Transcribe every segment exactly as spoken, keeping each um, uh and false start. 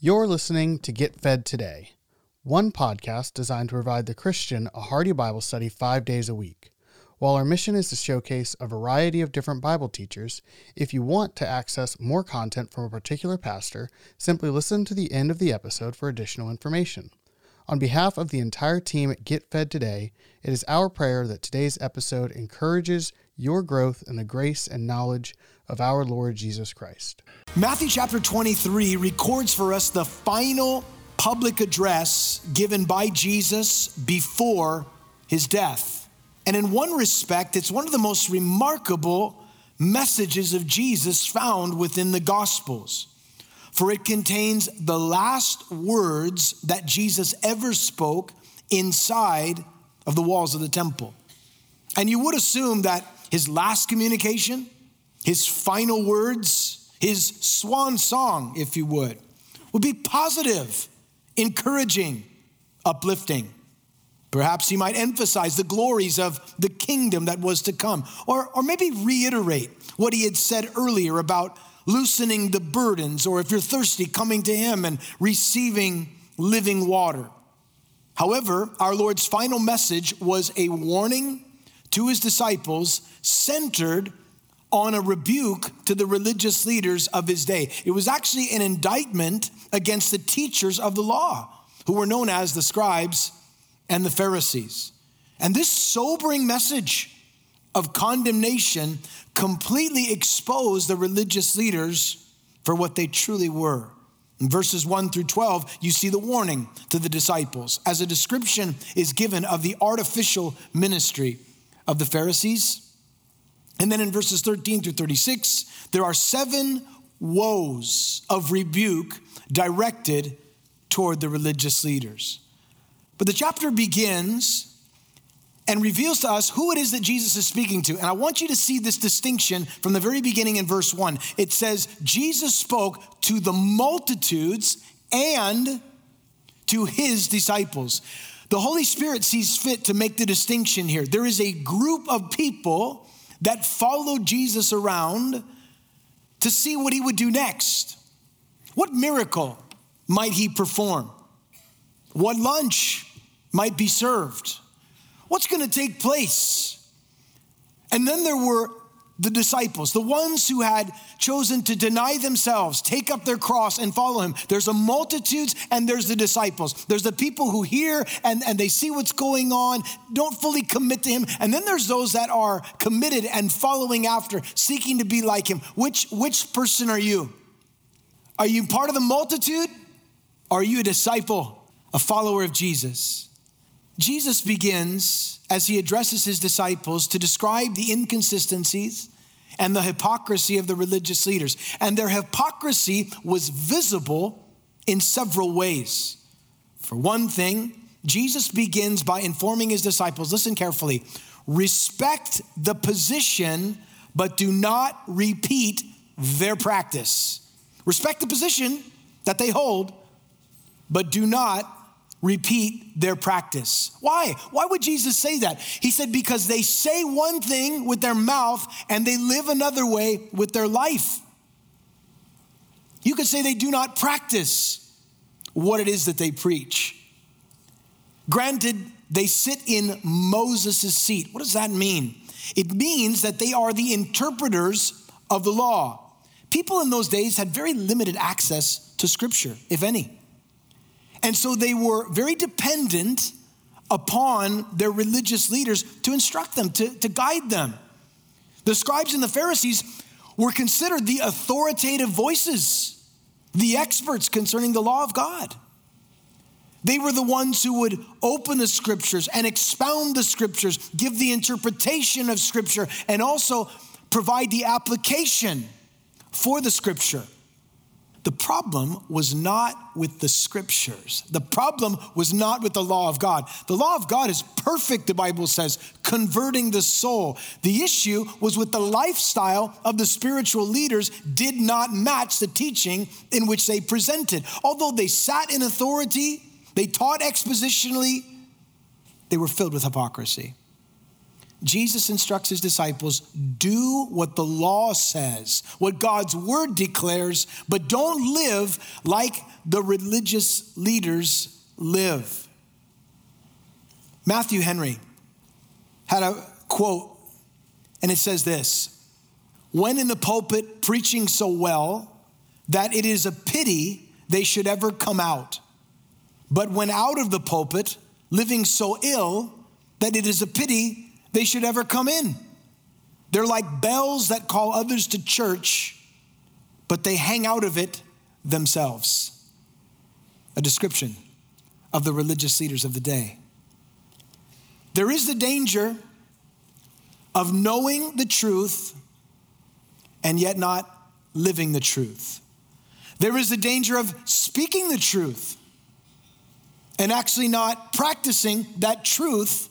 You're listening to Get Fed Today, one podcast designed to provide the Christian a hearty Bible study five days a week. While our mission is to showcase a variety of different Bible teachers, if you want to access more content from a particular pastor, simply listen to the end of the episode for additional information. On behalf of the entire team at Get Fed Today, it is our prayer that today's episode encourages your growth in the grace and knowledge of our Lord Jesus Christ. Matthew chapter twenty-three records for us the final public address given by Jesus before his death. And in one respect, it's one of the most remarkable messages of Jesus found within the Gospels. For it contains the last words that Jesus ever spoke inside of the walls of the temple. And you would assume that his last communication, his final words, his swan song, if you would, would be positive, encouraging, uplifting. Perhaps he might emphasize the glories of the kingdom that was to come, or, or maybe reiterate what he had said earlier about loosening the burdens, or if you're thirsty, coming to him and receiving living water. However, our Lord's final message was a warning to his disciples centered on a rebuke to the religious leaders of his day. It was actually an indictment against the teachers of the law, who were known as the scribes and the Pharisees. And this sobering message of condemnation completely exposed the religious leaders for what they truly were. In verses one through twelve, you see the warning to the disciples as a description is given of the artificial ministry of the Pharisees. And then in verses thirteen through thirty-six, there are seven woes of rebuke directed toward the religious leaders. But the chapter begins and reveals to us who it is that Jesus is speaking to. And I want you to see this distinction from the very beginning in verse one. It says, Jesus spoke to the multitudes and to his disciples. The Holy Spirit sees fit to make the distinction here. There is a group of people that followed Jesus around to see what he would do next. What miracle might he perform? What lunch might be served? What's going to take place? And then there were the disciples, the ones who had chosen to deny themselves, take up their cross and follow him. There's a multitudes and there's the disciples. There's the people who hear and, and they see what's going on, don't fully commit to him. And then there's those that are committed and following after, seeking to be like him. Which, which person are you? Are you part of the multitude? Or are you a disciple, a follower of Jesus? Jesus begins, as he addresses his disciples, to describe the inconsistencies and the hypocrisy of the religious leaders. And their hypocrisy was visible in several ways. For one thing, Jesus begins by informing his disciples, listen carefully, respect the position, but do not repeat their practice. Respect the position that they hold, but do not repeat their practice. Why? Why would Jesus say that? He said, because they say one thing with their mouth and they live another way with their life. You could say they do not practice what it is that they preach. Granted, they sit in Moses' seat. What does that mean? It means that they are the interpreters of the law. People in those days had very limited access to scripture, if any. And so they were very dependent upon their religious leaders to instruct them, to, to guide them. The scribes and the Pharisees were considered the authoritative voices, the experts concerning the law of God. They were the ones who would open the scriptures and expound the scriptures, give the interpretation of scripture, and also provide the application for the scripture. The problem was not with the scriptures. The problem was not with the law of God. The law of God is perfect, the Bible says, converting the soul. The issue was with the lifestyle of the spiritual leaders did not match the teaching in which they presented. Although they sat in authority, they taught expositionally, they were filled with hypocrisy. Jesus instructs his disciples, do what the law says, what God's word declares, but don't live like the religious leaders live. Matthew Henry had a quote, and it says this: when in the pulpit preaching so well that it is a pity they should ever come out, but when out of the pulpit living so ill that it is a pity they should ever come in. They're like bells that call others to church, but they hang out of it themselves. A description of the religious leaders of the day. There is the danger of knowing the truth and yet not living the truth. There is the danger of speaking the truth and actually not practicing that truth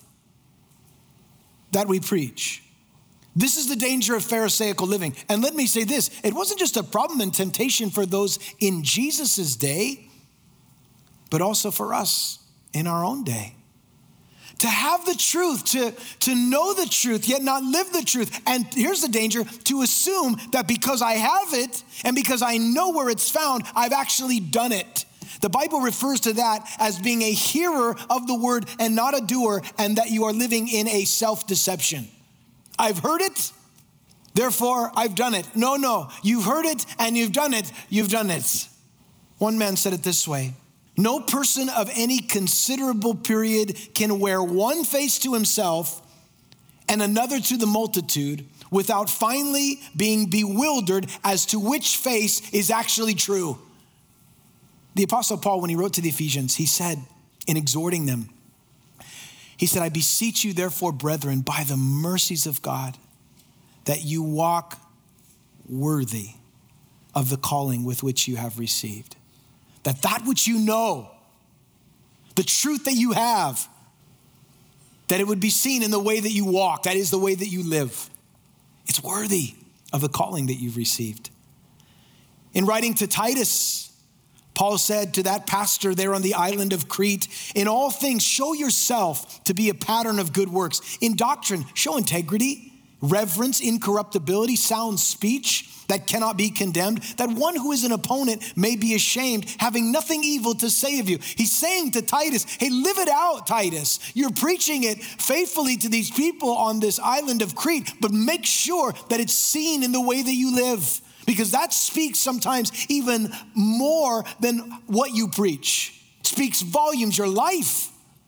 that we preach. This is the danger of Pharisaical living. And let me say this, it wasn't just a problem and temptation for those in Jesus's day, but also for us in our own day. To have the truth, to, to know the truth, yet not live the truth. And here's the danger, to assume that because I have it and because I know where it's found, I've actually done it. The Bible refers to that as being a hearer of the word and not a doer, and that you are living in a self-deception. I've heard it, therefore I've done it. No, no, you've heard it and you've done it, you've done it. One man said it this way: no person of any considerable period can wear one face to himself and another to the multitude without finally being bewildered as to which face is actually true. The Apostle Paul, when he wrote to the Ephesians, he said, in exhorting them, he said, I beseech you therefore, brethren, by the mercies of God, that you walk worthy of the calling with which you have received. That that which you know, the truth that you have, that it would be seen in the way that you walk, that is the way that you live. It's worthy of the calling that you've received. In writing to Titus, Paul said to that pastor there on the island of Crete, in all things, show yourself to be a pattern of good works. In doctrine, show integrity, reverence, incorruptibility, sound speech that cannot be condemned, that one who is an opponent may be ashamed, having nothing evil to say of you. He's saying to Titus, hey, live it out, Titus. You're preaching it faithfully to these people on this island of Crete, but make sure that it's seen in the way that you live. Because that speaks sometimes even more than what you preach. It speaks volumes. Your life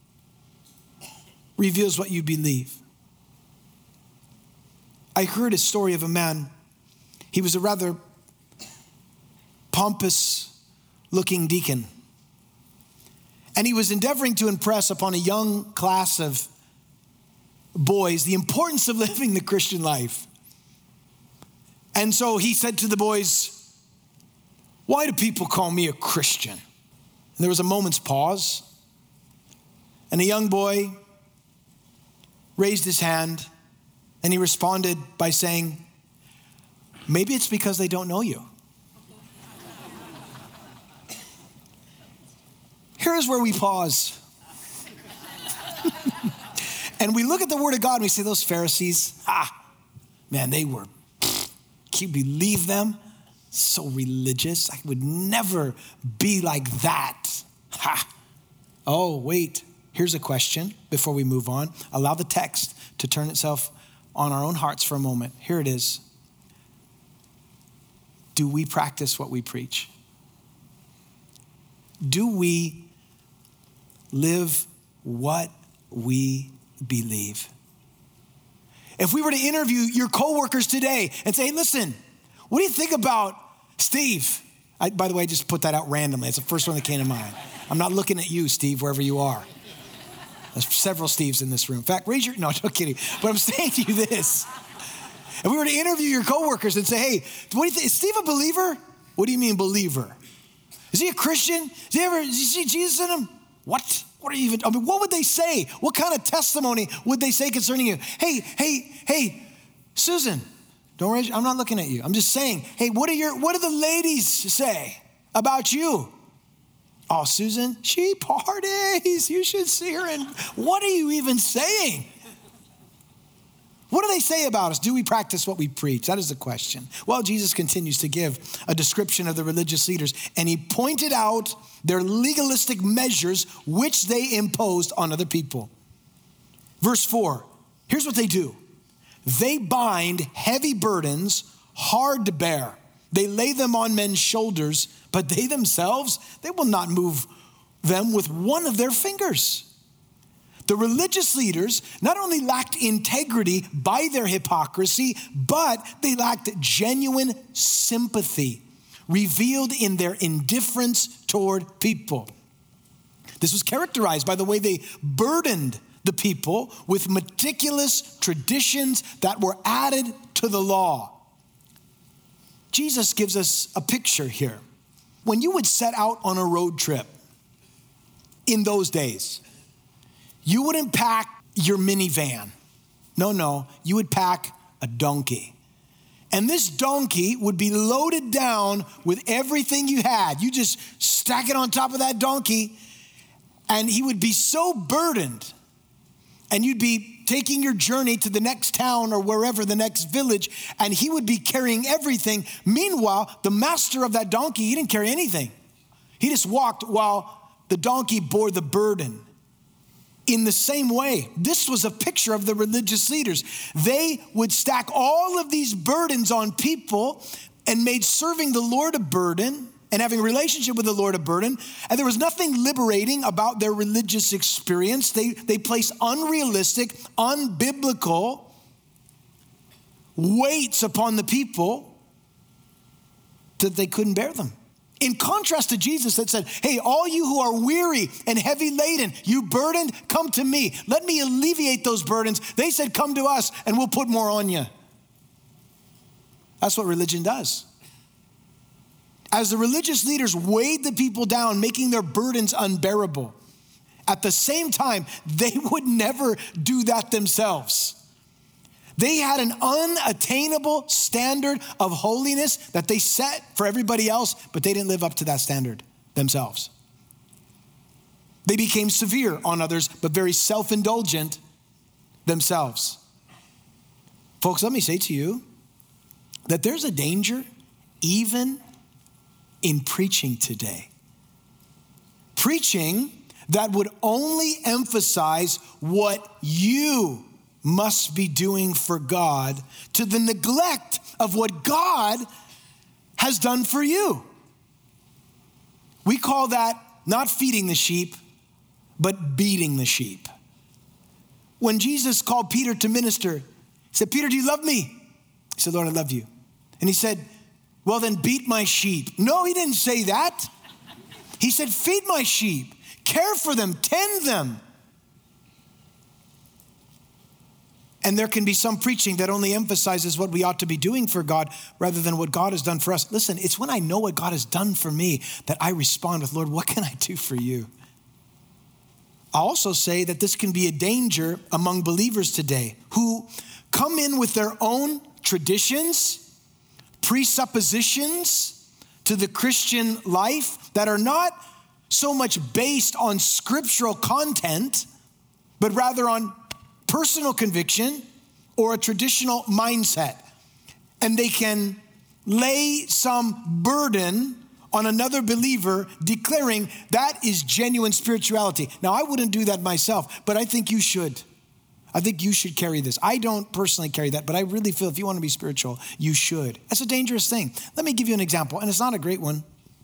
reveals what you believe. I heard a story of a man. He was a rather pompous looking deacon. And he was endeavoring to impress upon a young class of boys the importance of living the Christian life. And so he said to the boys, why do people call me a Christian? And there was a moment's pause. And a young boy raised his hand and he responded by saying, maybe it's because they don't know you. Here's where we pause. And we look at the word of God and we say, those Pharisees, ah, man, they were, can you believe them? So religious. I would never be like that. Ha. Oh, wait. Here's a question before we move on. Allow the text to turn itself on our own hearts for a moment. Here it is. Do we practice what we preach? Do we live what we believe? If we were to interview your coworkers today and say, hey, listen, what do you think about Steve? I, by the way, I just put that out randomly. It's the first one that came to mind. I'm not looking at you, Steve, wherever you are. There's several Steves in this room. In fact, raise your, no, no kidding. But I'm saying to you this. If we were to interview your coworkers and say, hey, what do you think? Is Steve a believer? What do you mean believer? Is he a Christian? Does he ever, does he see Jesus in him? What? What are you even, I mean, what would they say? What kind of testimony would they say concerning you? Hey, hey, hey, Susan, don't raise, I'm not looking at you. I'm just saying, hey, what are your, what do the ladies say about you? Oh, Susan, she parties. You should see her. And what are you even saying? What do they say about us? Do we practice what we preach? That is the question. Well, Jesus continues to give a description of the religious leaders, and he pointed out their legalistic measures which they imposed on other people. Verse four, here's what they do. They bind heavy burdens, hard to bear. They lay them on men's shoulders, but they themselves, they will not move them with one of their fingers. The religious leaders not only lacked integrity by their hypocrisy, but they lacked genuine sympathy revealed in their indifference toward people. This was characterized by the way they burdened the people with meticulous traditions that were added to the law. Jesus gives us a picture here. When you would set out on a road trip in those days, you wouldn't pack your minivan. No, no, you would pack a donkey. And this donkey would be loaded down with everything you had. You just stack it on top of that donkey, and he would be so burdened. And you'd be taking your journey to the next town or wherever, the next village, and he would be carrying everything. Meanwhile, the master of that donkey, he didn't carry anything. He just walked while the donkey bore the burden. In the same way, this was a picture of the religious leaders. They would stack all of these burdens on people and made serving the Lord a burden and having a relationship with the Lord a burden. And there was nothing liberating about their religious experience. They, they placed unrealistic, unbiblical weights upon the people that they couldn't bear them. In contrast to Jesus that said, hey, all you who are weary and heavy laden, you burdened, come to me. Let me alleviate those burdens. They said, come to us and we'll put more on you. That's what religion does. As the religious leaders weighed the people down, making their burdens unbearable, at the same time, they would never do that themselves. They had an unattainable standard of holiness that they set for everybody else, but they didn't live up to that standard themselves. They became severe on others, but very self-indulgent themselves. Folks, let me say to you that there's a danger even in preaching today. Preaching that would only emphasize what you must be doing for God to the neglect of what God has done for you. We call that not feeding the sheep, but beating the sheep. When Jesus called Peter to minister, he said, Peter, do you love me? He said, Lord, I love you. And he said, well, then beat my sheep. No, he didn't say that. He said, feed my sheep, care for them, tend them. And there can be some preaching that only emphasizes what we ought to be doing for God rather than what God has done for us. Listen, it's when I know what God has done for me that I respond with, Lord, what can I do for you? I'll also say that this can be a danger among believers today who come in with their own traditions, presuppositions to the Christian life that are not so much based on scriptural content, but rather on personal conviction or a traditional mindset. And they can lay some burden on another believer declaring that is genuine spirituality. Now, I wouldn't do that myself, but I think you should. I think you should carry this. I don't personally carry that, but I really feel if you want to be spiritual, you should. That's a dangerous thing. Let me give you an example, and it's not a great one.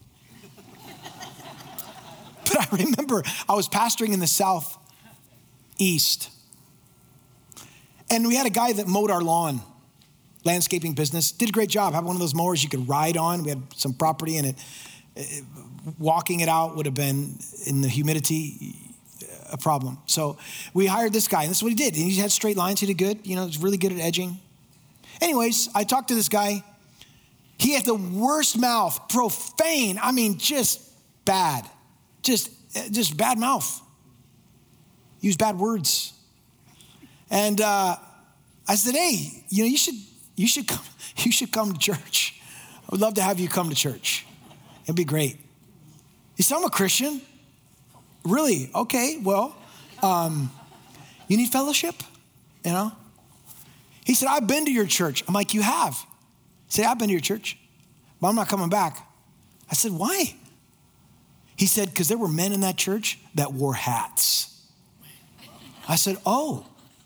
But I remember I was pastoring in the Southeast, and we had a guy that mowed our lawn, landscaping business, did a great job. Had one of those mowers you could ride on. We had some property in it. it. Walking it out would have been, in the humidity, a problem. So we hired this guy, and this is what he did. And he had straight lines. He did good. You know, he's really good at edging. Anyways, I talked to this guy. He had the worst mouth, profane. I mean, just bad. Just, just bad mouth. Use bad words. And uh, I said, hey, you know, you should you should come you should come to church. I would love to have you come to church. It'd be great. He said, I'm a Christian. Really? Okay, well, um, you need fellowship, you know? He said, I've been to your church. I'm like, you have? He said, I've been to your church, but I'm not coming back. I said, why? He said, because there were men in that church that wore hats. I said, oh,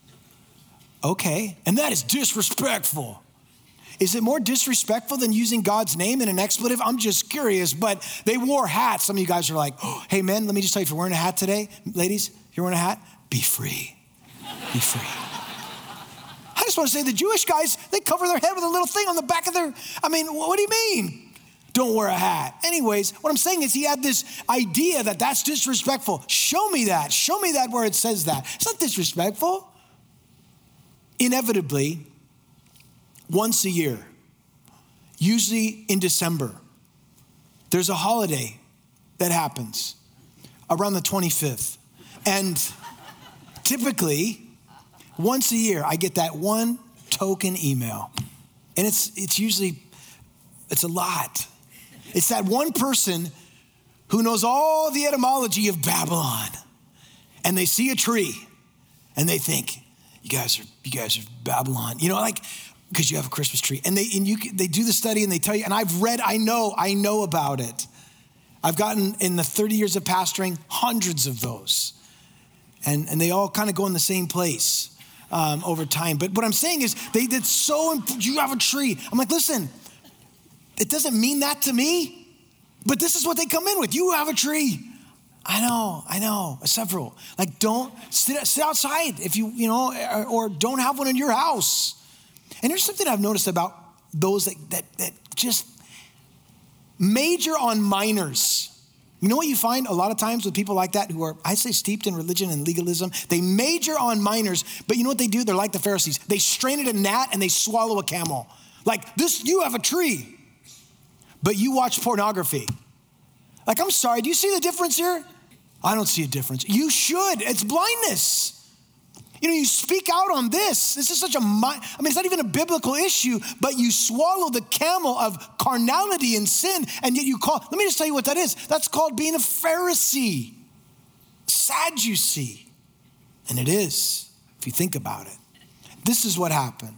okay. And that is disrespectful. Is it more disrespectful than using God's name in an expletive? I'm just curious, but they wore hats. Some of you guys are like, oh, hey, men, let me just tell you, if you're wearing a hat today, ladies, if you're wearing a hat, be free. Be free. I just want to say the Jewish guys, they cover their head with a little thing on the back of their, I mean, what do you mean? Don't wear a hat. Anyways, what I'm saying is he had this idea that that's disrespectful. Show me that. Show me that where it says that. It's not disrespectful. Inevitably, once a year, usually in December, there's a holiday that happens around the twenty-fifth. And typically, once a year, I get that one token email. And it's it's usually, it's a lot. It's that one person who knows all the etymology of Babylon. And they see a tree and they think, you guys are, you guys are Babylon. You know, like, because you have a Christmas tree. And they and you they do the study and they tell you, and I've read, I know, I know about it. I've gotten, in the thirty years of pastoring, hundreds of those. And, and they all kind of go in the same place um, over time. But what I'm saying is, they did so, you have a tree. I'm like, listen, it doesn't mean that to me, but this is what they come in with. You have a tree. I know, I know, several. Like, don't sit, sit outside if you, you know, or, or don't have one in your house. And here's something I've noticed about those that, that, that just major on minors. You know what you find a lot of times with people like that who are, I say, steeped in religion and legalism? They major on minors, but you know what they do? They're like the Pharisees. They strain at a gnat and they swallow a camel. Like, this, you have a tree, but you watch pornography. Like, I'm sorry, do you see the difference here? I don't see a difference. You should. It's blindness. You know, you speak out on this. This is such a, I mean, it's not even a biblical issue, but you swallow the camel of carnality and sin, and yet you call, let me just tell you what that is. That's called being a Pharisee, Sadducee. And it is, if you think about it. This is what happened.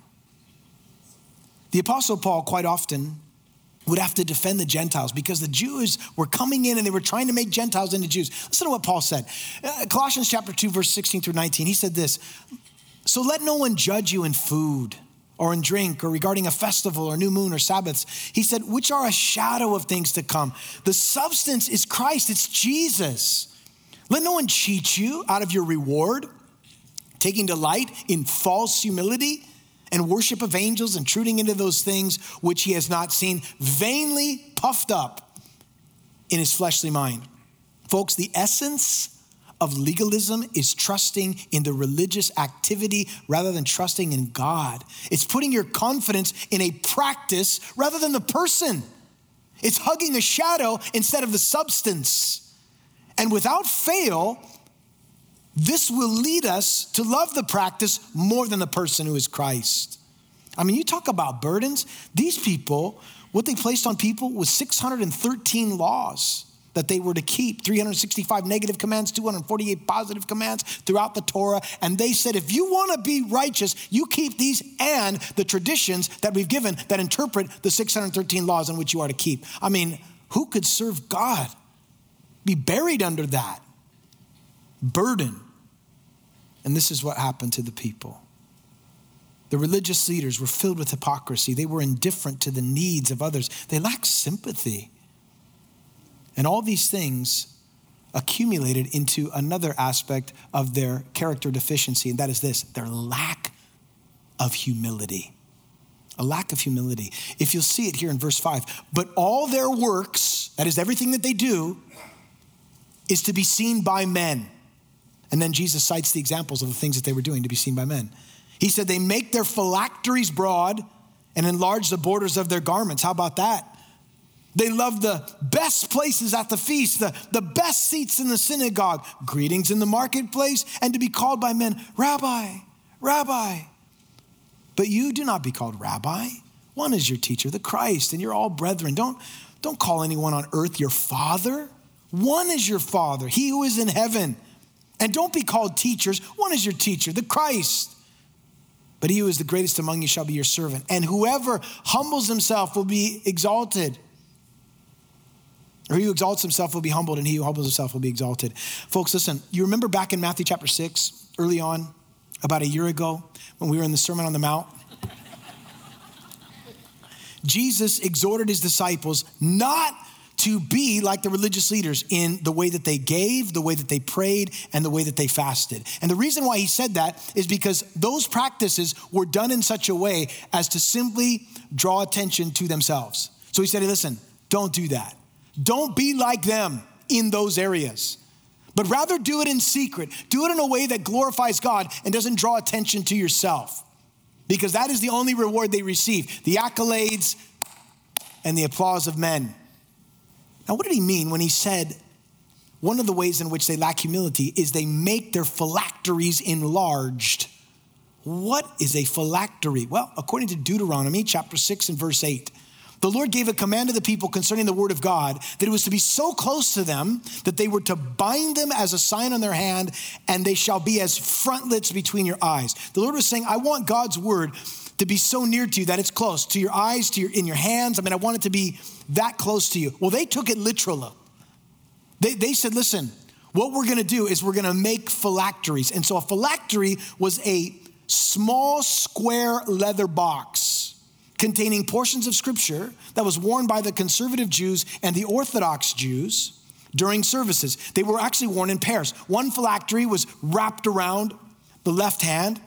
The Apostle Paul quite often would have to defend the Gentiles because the Jews were coming in and they were trying to make Gentiles into Jews. Listen to what Paul said. Uh, Colossians chapter two, verse sixteen through nineteen. He said this, so let no one judge you in food or in drink or regarding a festival or new moon or Sabbaths. He said, which are a shadow of things to come. The substance is Christ, it's Jesus. Let no one cheat you out of your reward, taking delight in false humility and worship of angels, intruding into those things which he has not seen, vainly puffed up in his fleshly mind. Folks, the essence of legalism is trusting in the religious activity rather than trusting in God. It's putting your confidence in a practice rather than the person. It's hugging a shadow instead of the substance. And without fail, this will lead us to love the practice more than the person who is Christ. I mean, you talk about burdens. These people, what they placed on people was six hundred thirteen laws that they were to keep, three hundred sixty-five negative commands, two hundred forty-eight positive commands throughout the Torah. And they said, if you want to be righteous, you keep these and the traditions that we've given that interpret the six hundred thirteen laws in which you are to keep. I mean, who could serve God? Be buried under that burden. And this is what happened to the people. The religious leaders were filled with hypocrisy. They were indifferent to the needs of others. They lacked sympathy. And all these things accumulated into another aspect of their character deficiency, and that is this, their lack of humility. A lack of humility. If you'll see it here in verse five, but all their works, that is everything that they do, is to be seen by men. And then Jesus cites the examples of the things that they were doing to be seen by men. He said they make their phylacteries broad and enlarge the borders of their garments. How about that? They love the best places at the feast, the, the best seats in the synagogue, greetings in the marketplace, and to be called by men, Rabbi, Rabbi. But you do not be called Rabbi. One is your teacher, the Christ, and you're all brethren. Don't, don't call anyone on earth your father. One is your Father, he who is in heaven. And don't be called teachers. One is your teacher, the Christ. But he who is the greatest among you shall be your servant. And whoever humbles himself will be exalted. Or he who exalts himself will be humbled, and he who humbles himself will be exalted. Folks, listen, you remember back in Matthew chapter six, early on, about a year ago, when we were in the Sermon on the Mount? Jesus exhorted his disciples not to be like the religious leaders in the way that they gave, the way that they prayed, and the way that they fasted. And the reason why he said that is because those practices were done in such a way as to simply draw attention to themselves. So he said, hey, listen, don't do that. Don't be like them in those areas, but rather do it in secret. Do it in a way that glorifies God and doesn't draw attention to yourself, because that is the only reward they receive, the accolades and the applause of men. Now, what did he mean when he said one of the ways in which they lack humility is they make their phylacteries enlarged? What is a phylactery? Well, according to Deuteronomy chapter six and verse eight, the Lord gave a command to the people concerning the word of God that it was to be so close to them that they were to bind them as a sign on their hand, and they shall be as frontlets between your eyes. The Lord was saying, I want God's word to be so near to you that it's close to your eyes, to your in your hands. I mean, I want it to be that close to you. Well, they took it literally. They, they said, listen, what we're going to do is we're going to make phylacteries. And so a phylactery was a small square leather box containing portions of scripture that was worn by the conservative Jews and the Orthodox Jews during services. They were actually worn in pairs. One phylactery was wrapped around the left hand,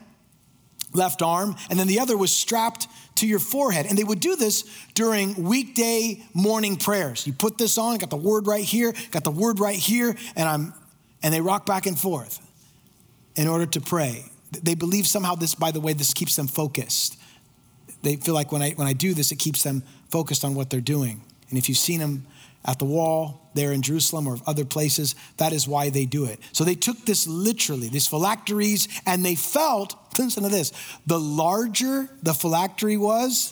left arm, and then the other was strapped to your forehead. And they would do this during weekday morning prayers. You put this on, got the word right here, got the word right here, and I'm and they rock back and forth in order to pray. They believe somehow this, by the way, this keeps them focused. They feel like when I when I do this, it keeps them focused on what they're doing. And if you've seen them at the wall there in Jerusalem or other places, that is why they do it. So they took this literally, these phylacteries, and they felt, listen to this, the larger the phylactery was,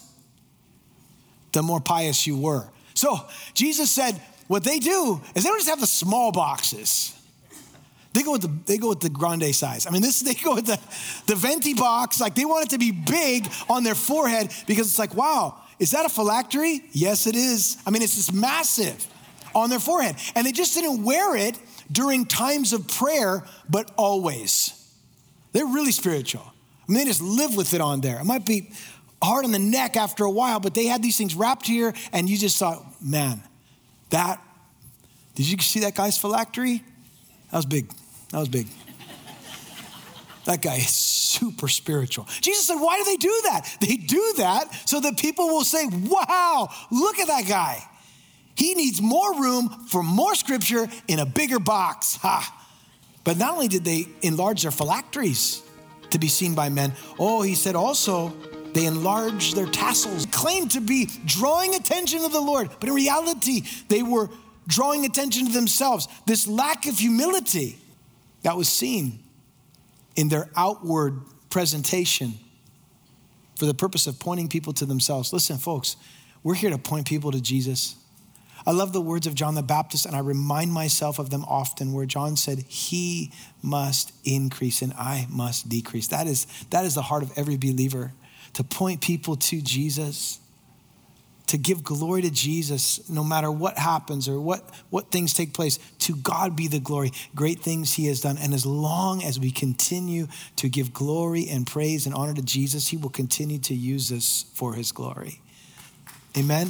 the more pious you were. So Jesus said, what they do is they don't just have the small boxes. They go with the they go with the grande size. I mean, this they go with the, the venti box. Like they want it to be big on their forehead because it's like, wow, is that a phylactery? Yes, it is. I mean, it's just massive on their forehead. And they just didn't wear it during times of prayer, but always. They're really spiritual. I mean, they just live with it on there. It might be hard on the neck after a while, but they had these things wrapped here, and you just thought, man, that, did you see that guy's phylactery? That was big. That was big. That guy is super spiritual. Jesus said, why do they do that? They do that so that people will say, wow, look at that guy. He needs more room for more scripture in a bigger box. Ha. But not only did they enlarge their phylacteries to be seen by men, oh, he said also they enlarged their tassels, claimed to be drawing attention to the Lord. But in reality, they were drawing attention to themselves. This lack of humility that was seen in their outward presentation for the purpose of pointing people to themselves. Listen, folks, we're here to point people to Jesus. I love the words of John the Baptist, and I remind myself of them often, where John said, he must increase and I must decrease. That is, that is the heart of every believer, to point people to Jesus, to give glory to Jesus no matter what happens or what, what things take place. To God be the glory, great things he has done. And as long as we continue to give glory and praise and honor to Jesus, he will continue to use us for his glory. Amen.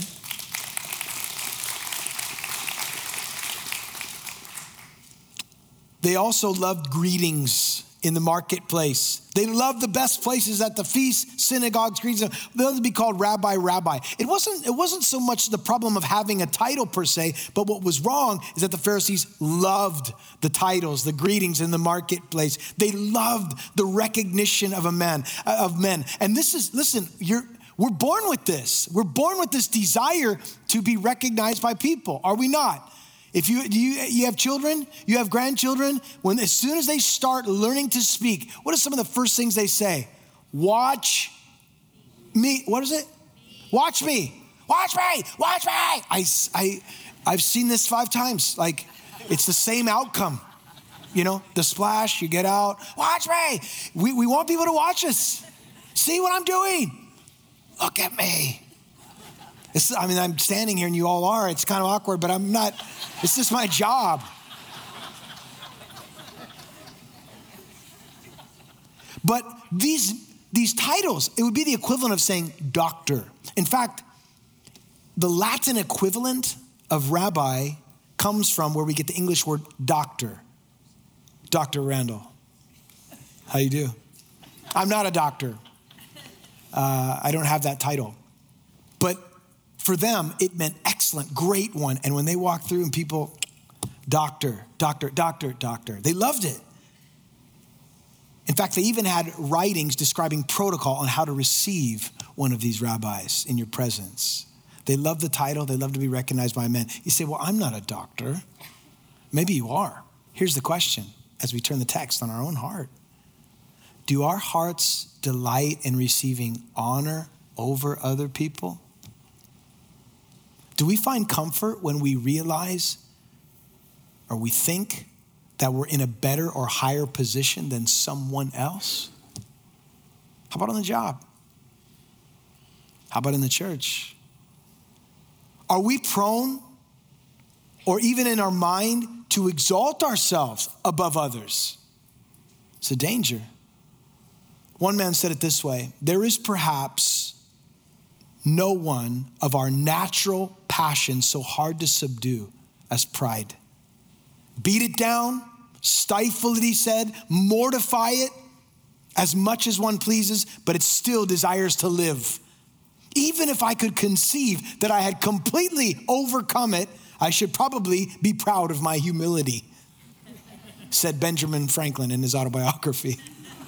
They also loved greetings in the marketplace. They loved the best places at the feast, synagogues, greetings. They loved to be called rabbi, rabbi. It wasn't, it wasn't so much the problem of having a title per se, but what was wrong is that the Pharisees loved the titles, the greetings in the marketplace. They loved the recognition of a man, of men. And this is, listen, you're, we're born with this. We're born with this desire to be recognized by people, are we not? If you, you you have children, you have grandchildren, when as soon as they start learning to speak, what are some of the first things they say? Watch me. What is it? Watch me. Watch me. Watch me. I, I, I've seen this five times. Like, it's the same outcome. You know, the splash, you get out. Watch me. We, we want people to watch us. See what I'm doing? Look at me. It's, I mean, I'm standing here and you all are. It's kind of awkward, but I'm not. It's just my job. But these, these titles, it would be the equivalent of saying doctor. In fact, the Latin equivalent of rabbi comes from where we get the English word doctor. Doctor Randall. How you do? I'm not a doctor. Uh, I don't have that title. But for them, it meant excellent, great one. And when they walked through and people, doctor, doctor, doctor, doctor, they loved it. In fact, they even had writings describing protocol on how to receive one of these rabbis in your presence. They love the title. They love to be recognized by men. You say, well, I'm not a doctor. Maybe you are. Here's the question as we turn the text on our own heart. Do our hearts delight in receiving honor over other people? Do we find comfort when we realize or we think that we're in a better or higher position than someone else? How about on the job? How about in the church? Are we prone or even in our mind to exalt ourselves above others? It's a danger. One man said it this way: there is perhaps no one of our natural passions so hard to subdue as pride. Beat it down, stifle it, he said, mortify it as much as one pleases, but it still desires to live. Even if I could conceive that I had completely overcome it, I should probably be proud of my humility, said Benjamin Franklin in his autobiography.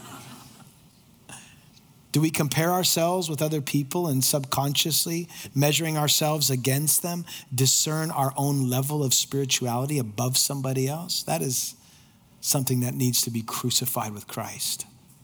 Do we compare ourselves with other people and subconsciously, measuring ourselves against them, discern our own level of spirituality above somebody else? That is something that needs to be crucified with Christ.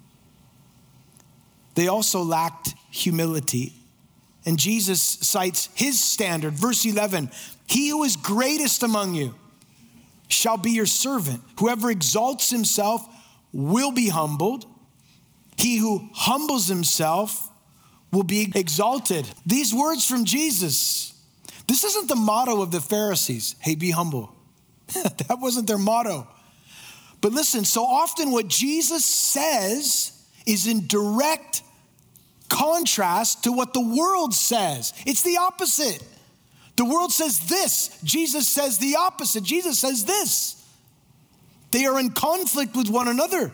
They also lacked humility. And Jesus cites his standard, verse eleven, he who is greatest among you shall be your servant. Whoever exalts himself will be humbled. He who humbles himself will be exalted. These words from Jesus, this isn't the motto of the Pharisees. Hey, be humble. That wasn't their motto. But listen, so often what Jesus says is in direct contrast to what the world says. It's the opposite. The world says this. Jesus says the opposite. Jesus says this. They are in conflict with one another.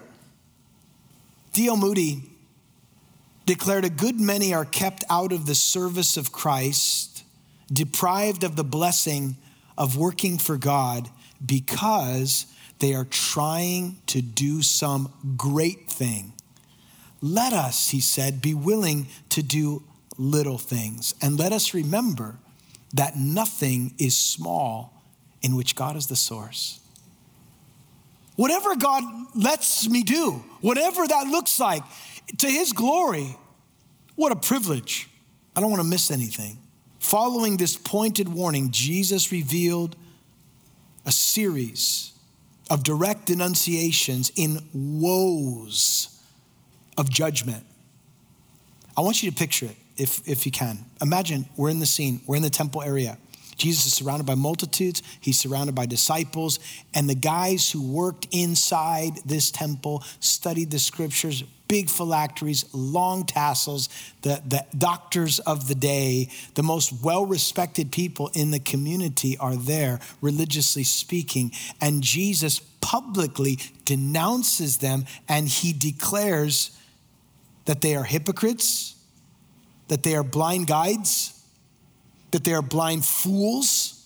D L Moody declared a good many are kept out of the service of Christ, deprived of the blessing of working for God because they are trying to do some great thing. Let us, he said, be willing to do little things. And let us remember that nothing is small in which God is the source. Whatever God lets me do, whatever that looks like, to his glory, what a privilege. I don't want to miss anything. Following this pointed warning, Jesus revealed a series of direct denunciations in woes of judgment. I want you to picture it, if, if you can. Imagine we're in the scene, we're in the temple area. Jesus is surrounded by multitudes. He's surrounded by disciples. And the guys who worked inside this temple studied the scriptures, big phylacteries, long tassels, the, the doctors of the day, the most well-respected people in the community are there, religiously speaking. And Jesus publicly denounces them, and he declares that they are hypocrites, that they are blind guides, that they are blind fools,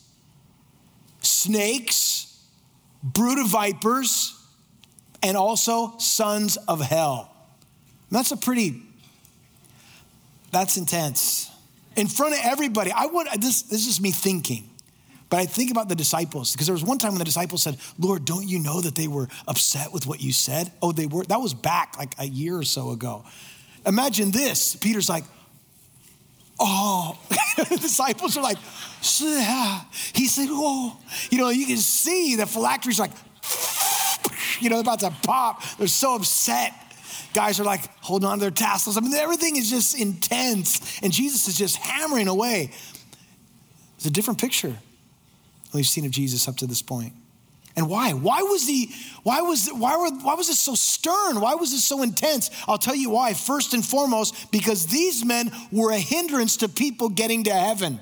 snakes, brood of vipers, and also sons of hell. And that's a pretty, that's intense. In front of everybody, I would, this, this is me thinking, but I think about the disciples, because there was one time when the disciples said, Lord, don't you know that they were upset with what you said? Oh, they were, that was back like a year or so ago. Imagine this, Peter's like, oh, the disciples are like, he said, oh, you know, you can see the phylacteries like, you know, about to pop. They're so upset. guys are like holding on to their tassels. I mean, everything is just intense. And Jesus is just hammering away. It's a different picture than we've seen of Jesus up to this point. And why? Why was he, why was, why were, why was it so stern? Why was it so intense? I'll tell you why. First and foremost, because these men were a hindrance to people getting to heaven.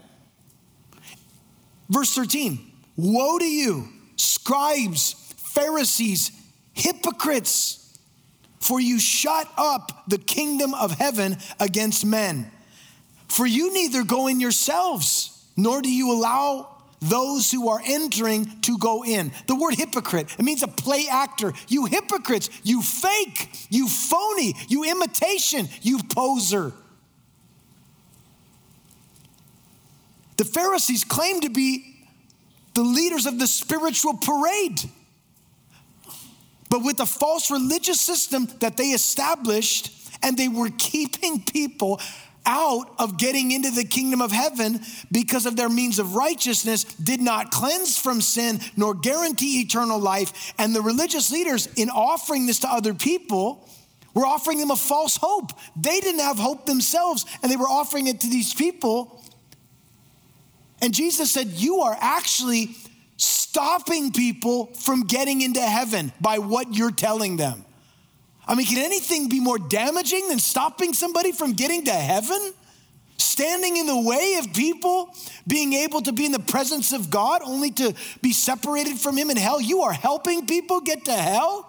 Verse thirteen, woe to you, scribes, Pharisees, hypocrites, for you shut up the kingdom of heaven against men. For you neither go in yourselves, nor do you allow those who are entering to go in. The word hypocrite, it means a play actor. You hypocrites, you fake, you phony, you imitation, you poser. The Pharisees claimed to be the leaders of the spiritual parade. But with the false religious system that they established, and they were keeping people out of getting into the kingdom of heaven because of their means of righteousness, did not cleanse from sin nor guarantee eternal life. And the religious leaders, in offering this to other people, were offering them a false hope. They didn't have hope themselves, and they were offering it to these people. And Jesus said, you are actually stopping people from getting into heaven by what you're telling them. I mean, can anything be more damaging than stopping somebody from getting to heaven? Standing in the way of people being able to be in the presence of God only to be separated from him in hell? You are helping people get to hell?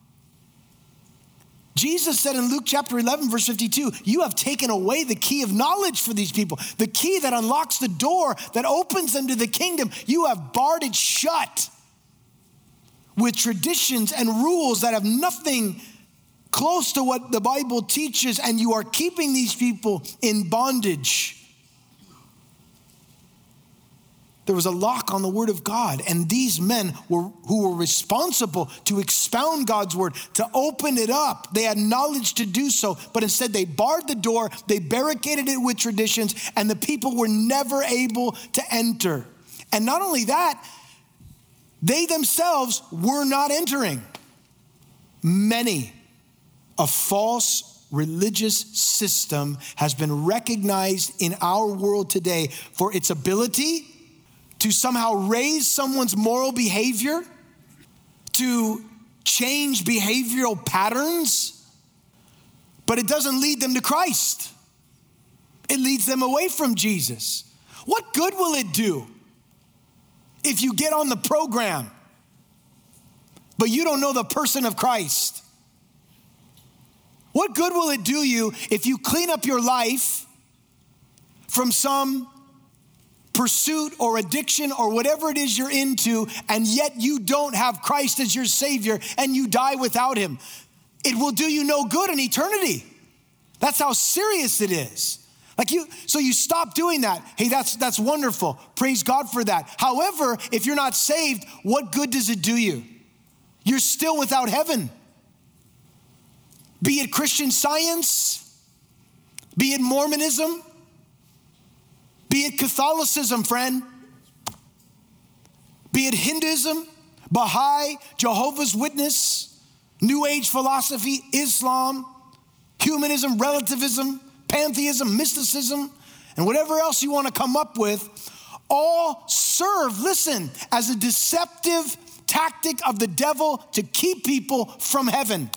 Jesus said in Luke chapter eleven, verse fifty-two, you have taken away the key of knowledge for these people. The key that unlocks the door that opens them to the kingdom. You have barred it shut with traditions and rules that have nothing close to what the Bible teaches, and you are keeping these people in bondage. There was a lock on the word of God, and these men were who were responsible to expound God's word, to open it up. They had knowledge to do so, but instead they barred the door, they barricaded it with traditions, and the people were never able to enter. And not only that, they themselves were not entering. Many a false religious system has been recognized in our world today for its ability to somehow raise someone's moral behavior, to change behavioral patterns, but it doesn't lead them to Christ. It leads them away from Jesus. What good will it do if you get on the program, but you don't know the person of Christ? What good will it do you if you clean up your life from some pursuit or addiction or whatever it is you're into, and yet you don't have Christ as your Savior and you die without him? It will do you no good in eternity. That's how serious it is. Like you, so you stop doing that. Hey, that's that's wonderful. Praise God for that. However, if you're not saved, what good does it do you? You're still without heaven. Be it Christian Science, be it Mormonism, be it Catholicism, friend, be it Hinduism, Baha'i, Jehovah's Witness, New Age philosophy, Islam, humanism, relativism, pantheism, mysticism, and whatever else you want to come up with, all serve, listen, as a deceptive tactic of the devil to keep people from heaven.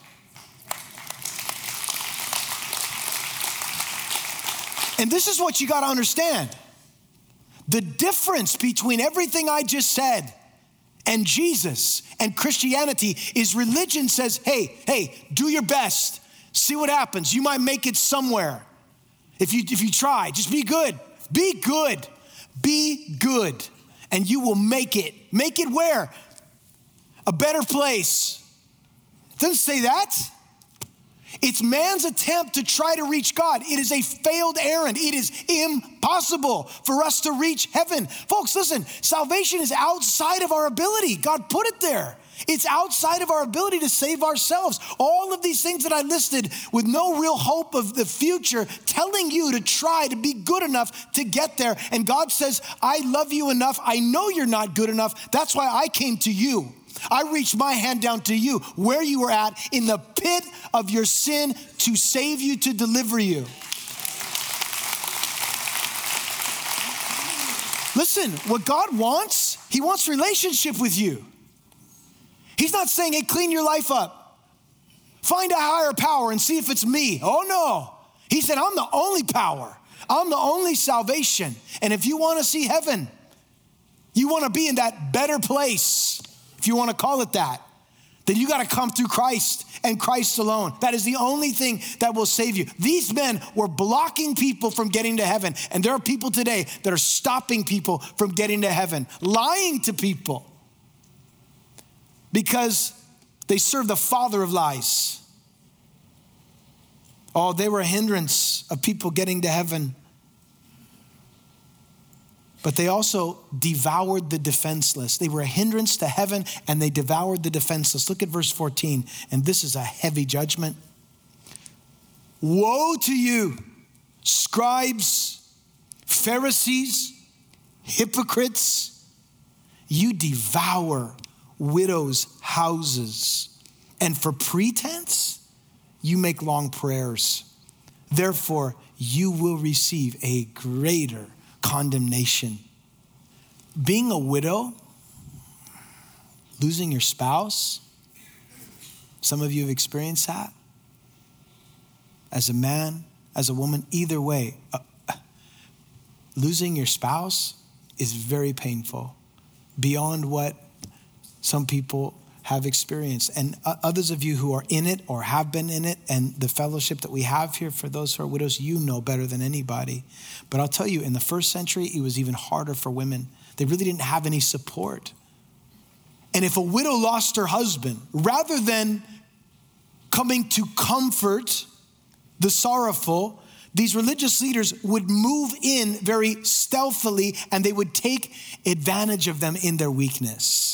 And this is what you got to understand. The difference between everything I just said and Jesus and Christianity is religion says, hey, hey, do your best. See what happens. You might make it somewhere. If you, if you try, just be good. Be good. Be good. And you will make it. Make it where? A better place. It doesn't say that. It's man's attempt to try to reach God. It is a failed errand. It is impossible for us to reach heaven. Folks, listen, salvation is outside of our ability. God put it there. It's outside of our ability to save ourselves. All of these things that I listed with no real hope of the future, telling you to try to be good enough to get there. And God says, I love you enough. I know you're not good enough. That's why I came to you. I reached my hand down to you where you were at in the pit of your sin to save you, to deliver you. Listen, what God wants, he wants relationship with you. He's not saying, hey, clean your life up. Find a higher power and see if it's me. Oh no. He said, I'm the only power. I'm the only salvation. And if you want to see heaven, you want to be in that better place, if you want to call it that, then you got to come through Christ and Christ alone. That is the only thing that will save you. These men were blocking people from getting to heaven. And there are people today that are stopping people from getting to heaven, lying to people because they serve the father of lies. Oh, they were a hindrance of people getting to heaven. But they also devoured the defenseless. They were a hindrance to heaven and they devoured the defenseless. Look at verse fourteen, and this is a heavy judgment. Woe to you, scribes, Pharisees, hypocrites. You devour widows' houses, and for pretense, you make long prayers. Therefore, you will receive a greater condemnation. Being a widow, losing your spouse, some of you have experienced that. As a man, as a woman, either way, uh, losing your spouse is very painful, beyond what some people have experienced. And others of you who are in it or have been in it, and the fellowship that we have here for those who are widows, you know better than anybody. But I'll tell you, in the first century, it was even harder for women. They really didn't have any support. And if a widow lost her husband, rather than coming to comfort the sorrowful, these religious leaders would move in very stealthily and they would take advantage of them in their weakness.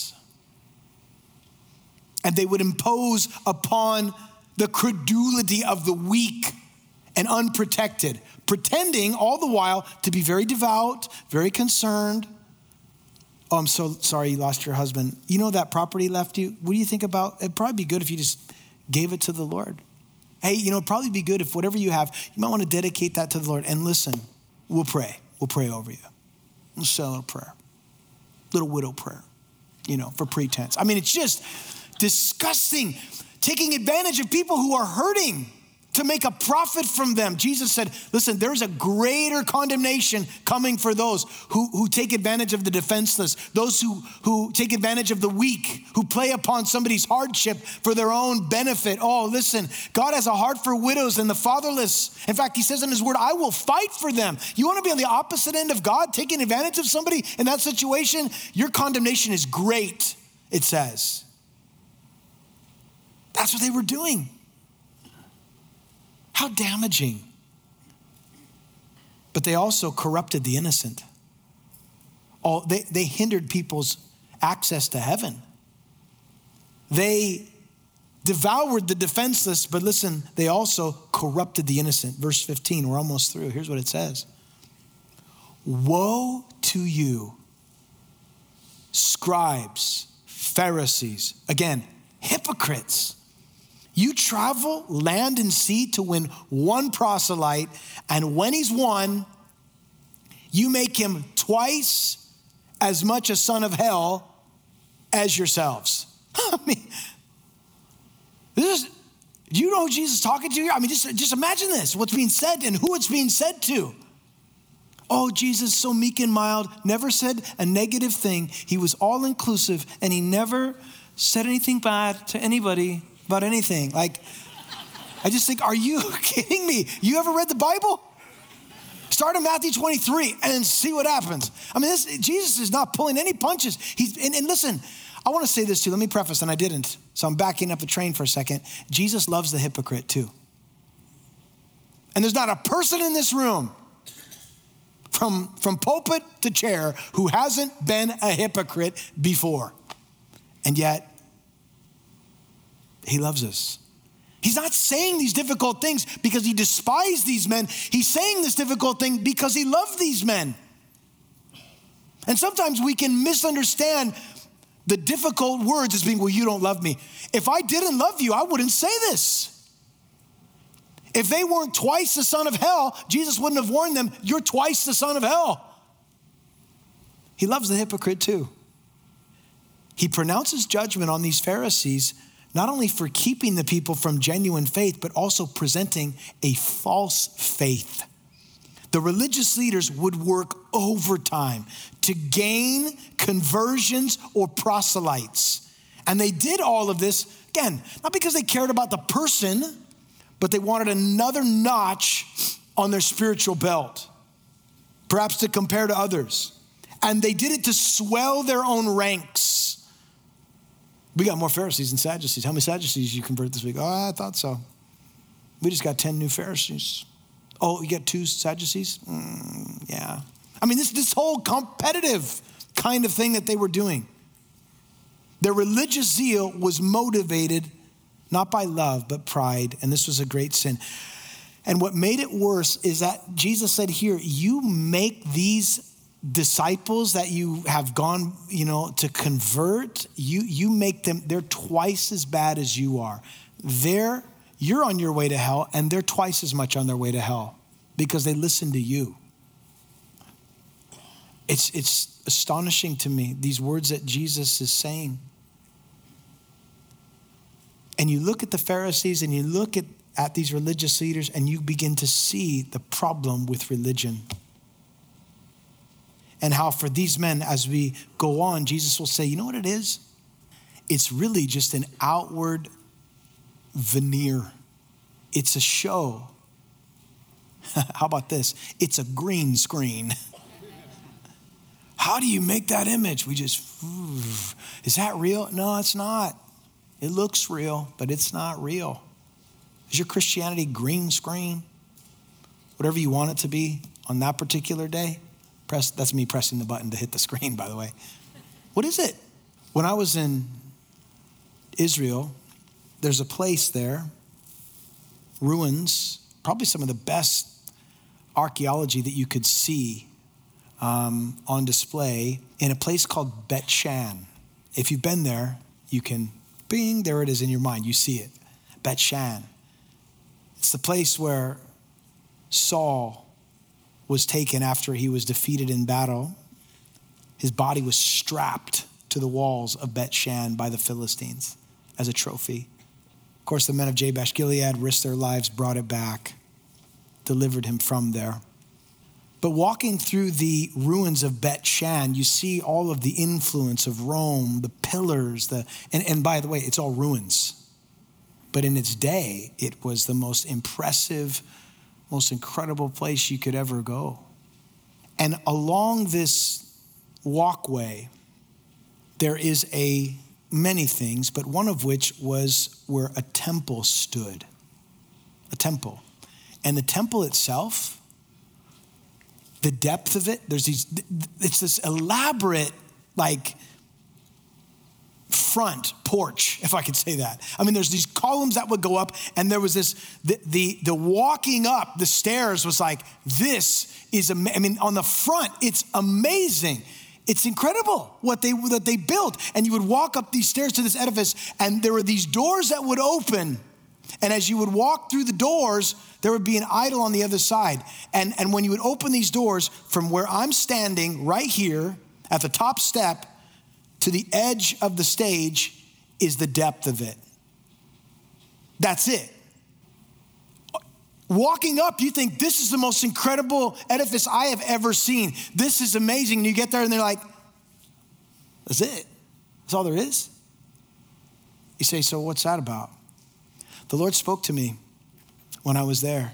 And they would impose upon the credulity of the weak and unprotected, pretending all the while to be very devout, very concerned. Oh, I'm so sorry you lost your husband. You know that property left you? What do you think about? It'd probably be good if you just gave it to the Lord. Hey, you know, it'd probably be good if whatever you have, you might want to dedicate that to the Lord. And listen, we'll pray. We'll pray over you. We'll say a little prayer, little widow prayer, you know, for pretense. I mean, it's just disgusting, taking advantage of people who are hurting to make a profit from them. Jesus said, listen, there's a greater condemnation coming for those who, who take advantage of the defenseless, those who, who take advantage of the weak, who play upon somebody's hardship for their own benefit. Oh, listen, God has a heart for widows and the fatherless. In fact, he says in his word, I will fight for them. You want to be on the opposite end of God, taking advantage of somebody in that situation? Your condemnation is great, it says. That's what they were doing. How damaging. But they also corrupted the innocent. Oh, they, they hindered people's access to heaven. They devoured the defenseless, but listen, they also corrupted the innocent. Verse fifteen, we're almost through. Here's what it says. Woe to you, scribes, Pharisees, again, hypocrites. You travel land and sea to win one proselyte, and when he's won, you make him twice as much a son of hell as yourselves. I mean, this is, do you know who Jesus is talking to here? I mean, just, just imagine this, what's being said and who it's being said to. Oh, Jesus, so meek and mild, never said a negative thing. He was all inclusive, and he never said anything bad to anybody about anything. Like, I just think, are you kidding me? You ever read the Bible? Start in Matthew twenty-three and see what happens. I mean, this, Jesus is not pulling any punches. He's and, and listen, I want to say this too. Let me preface, and I didn't. So I'm backing up the train for a second. Jesus loves the hypocrite too. And there's not a person in this room from, from pulpit to chair who hasn't been a hypocrite before. And yet, he loves us. He's not saying these difficult things because he despised these men. He's saying this difficult thing because he loved these men. And sometimes we can misunderstand The difficult words is being, well, you don't love me. If I didn't love you, I wouldn't say this. If they weren't twice the son of hell, Jesus wouldn't have warned them, you're twice the son of hell. He loves the hypocrite too. He pronounces judgment on these Pharisees, not only for keeping the people from genuine faith, but also presenting a false faith. The religious leaders would work overtime to gain conversions or proselytes. And they did all of this, again, not because they cared about the person, but they wanted another notch on their spiritual belt, perhaps to compare to others. And they did it to swell their own ranks. We got more Pharisees than Sadducees. How many Sadducees you convert this week? Oh, I thought so. We just got ten new Pharisees. Oh, you got two Sadducees? Mm, yeah. I mean, this, this whole competitive kind of thing that they were doing. Their religious zeal was motivated not by love, but pride. And this was a great sin. And what made it worse is that Jesus said here, you make these disciples that you have gone, you know, to convert, you, you make them, they're twice as bad as you are. They're, you're on your way to hell, and they're twice as much on their way to hell because they listen to you. It's, it's astonishing to me, these words that Jesus is saying. And you look at the Pharisees and you look at, at these religious leaders and you begin to see the problem with religion. And how for these men, as we go on, Jesus will say, you know what it is? It's really just an outward veneer. It's a show. How about this? It's a green screen. How do you make that image? We just, is that real? No, it's not. It looks real, but it's not real. Is your Christianity green screen? Whatever you want it to be on that particular day? Press, that's me pressing the button to hit the screen, by the way. What is it? When I was in Israel, there's a place there, ruins, probably some of the best archaeology that you could see um, on display in a place called Bet Shan. If you've been there, you can, bing, there it is in your mind. You see it, Bet Shan. It's the place where Saul was taken after he was defeated in battle. His body was strapped to the walls of Bet Shan by the Philistines as a trophy. Of course, the men of Jabesh Gilead risked their lives, brought it back, delivered him from there. But walking through the ruins of Bet Shan, you see all of the influence of Rome, the pillars, the and, and by the way, it's all ruins. But in its day, it was the most impressive, most incredible place you could ever go. And along this walkway, there is a many things, but one of which was where a temple stood. A temple. And the temple itself, the depth of it, there's these, it's this elaborate, like, front porch, if I could say that. I mean, there's these columns that would go up, and there was this, the the, the walking up the stairs was like, this is, am- I mean, on the front, it's amazing. It's incredible what they that they built. And you would walk up these stairs to this edifice, and there were these doors that would open. And as you would walk through the doors, there would be an idol on the other side. And, and when you would open these doors, from where I'm standing right here at the top step to the edge of the stage is the depth of it. That's it. Walking up, you think this is the most incredible edifice I have ever seen. This is amazing. And you get there and they're like, that's it. That's all there is. You say, so what's that about? The Lord spoke to me when I was there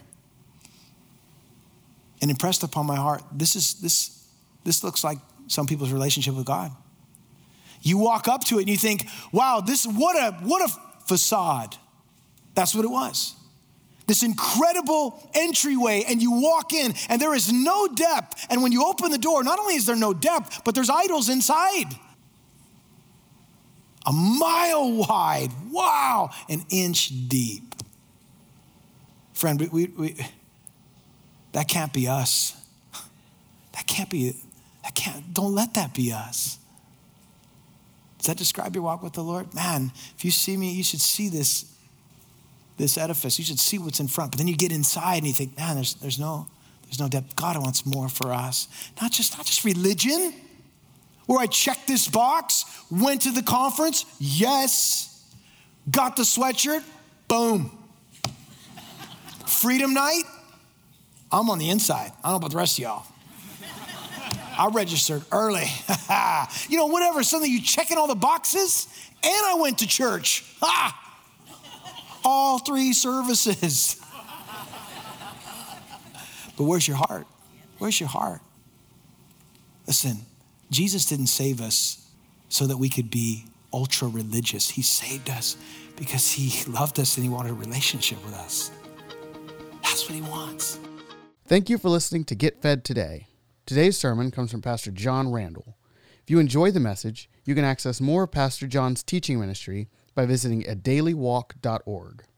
and impressed upon my heart, this is this this looks like some people's relationship with God. You walk up to it and you think, wow, this what a what a facade. That's what it was. This incredible entryway, and you walk in and there is no depth. And when you open the door, not only is there no depth, but there's idols inside. A mile wide, wow, an inch deep. Friend, we, we, we that can't be us. That can't be, that can't, don't let that be us. Does that describe your walk with the Lord? Man, if you see me, you should see this, this edifice. You should see what's in front. But then you get inside and you think, man, there's, there's no, there's no depth. God wants more for us. Not just, not just religion, where I checked this box, went to the conference, yes, got the sweatshirt, boom. Freedom night, I'm on the inside. I don't know about the rest of y'all. I registered early. You know, whatever, something you checking all the boxes, and I went to church. Ah, all three services. But where's your heart? Where's your heart? Listen, Jesus didn't save us so that we could be ultra religious. He saved us because he loved us and he wanted a relationship with us. That's what he wants. Thank you for listening to Get Fed Today. Today's sermon comes from Pastor John Randall. If you enjoy the message, you can access more of Pastor John's teaching ministry by visiting a daily walk dot org.